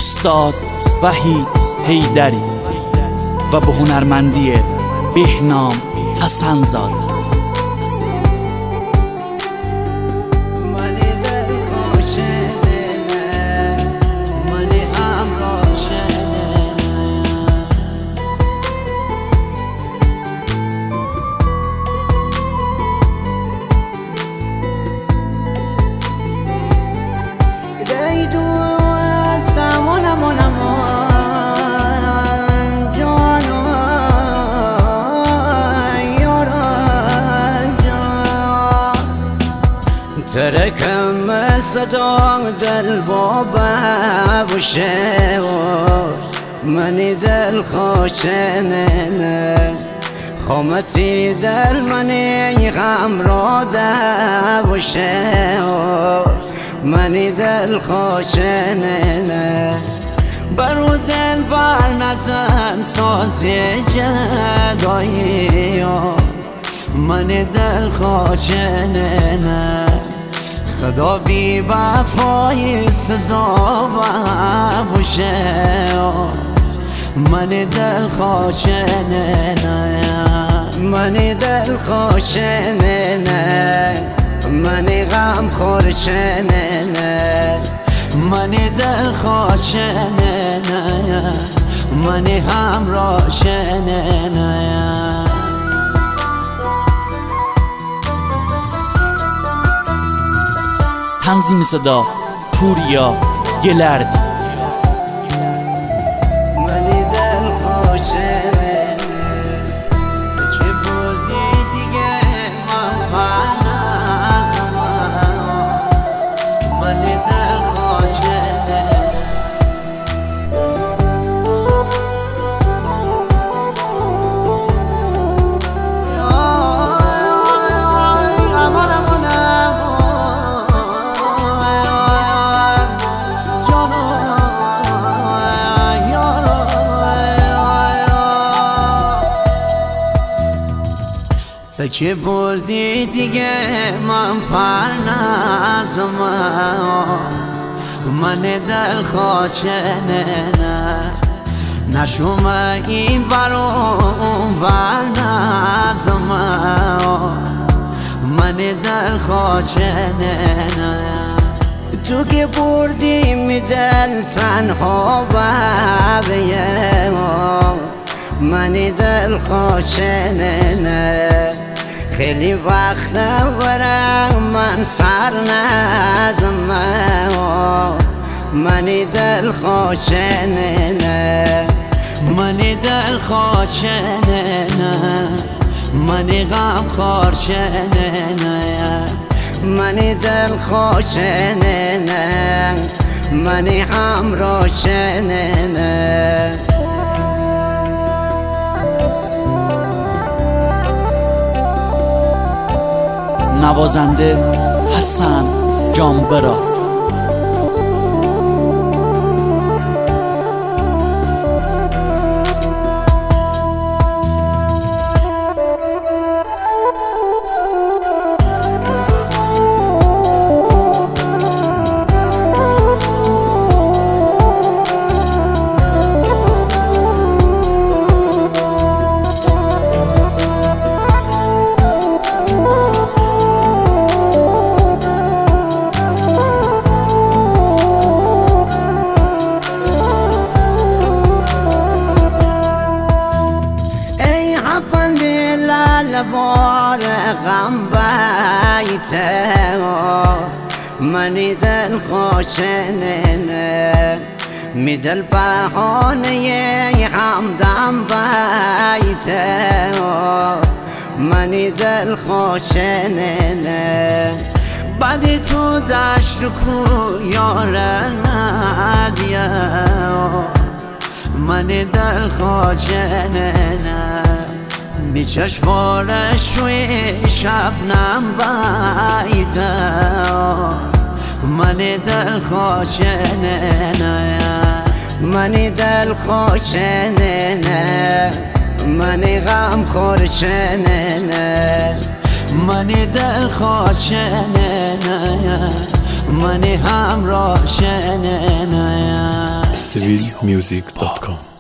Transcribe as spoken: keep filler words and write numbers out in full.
استاد وحید حیدری و به هنرمندی بهنام حسن‌زاده. تركم صدام دل بابا بوشه منی دل خوشنه خمتی دل منی غم را ده بوشه منی دل خوشنه برو دل بر نزن سازی جدایی منی دل خوشنه خدا بی وفای سزا باشه من دل خوشنه من دل خوشنه من غم خورشنه من دل خوشنه من همراه شنه. تنظیم صدا پوریا گلردی. تا که بردی دیگه من پر نزم من دل خوشنه نشوم این برون بر نزم من دل خوشنه تو که بردی می دل تنها ببیم من دل خوشنه خیلی وقت برم من سر نزم من دل خوشنه من دل خوشنه من غم خورشنه من دل خوشنه من همراه شنه. نوازنده حسن جانبرا. بار غم بیته من دل خوشنه می دل بهانه همدم بیته من دل خوشنه بعدی تو دشت کو یار ندیه من دل خوشنه می چشمارش روی شبنم بیته من دل خوشنه من دل خوشنه من غم خورشنه من دل خوشنه من همراه شنه. will music dot com.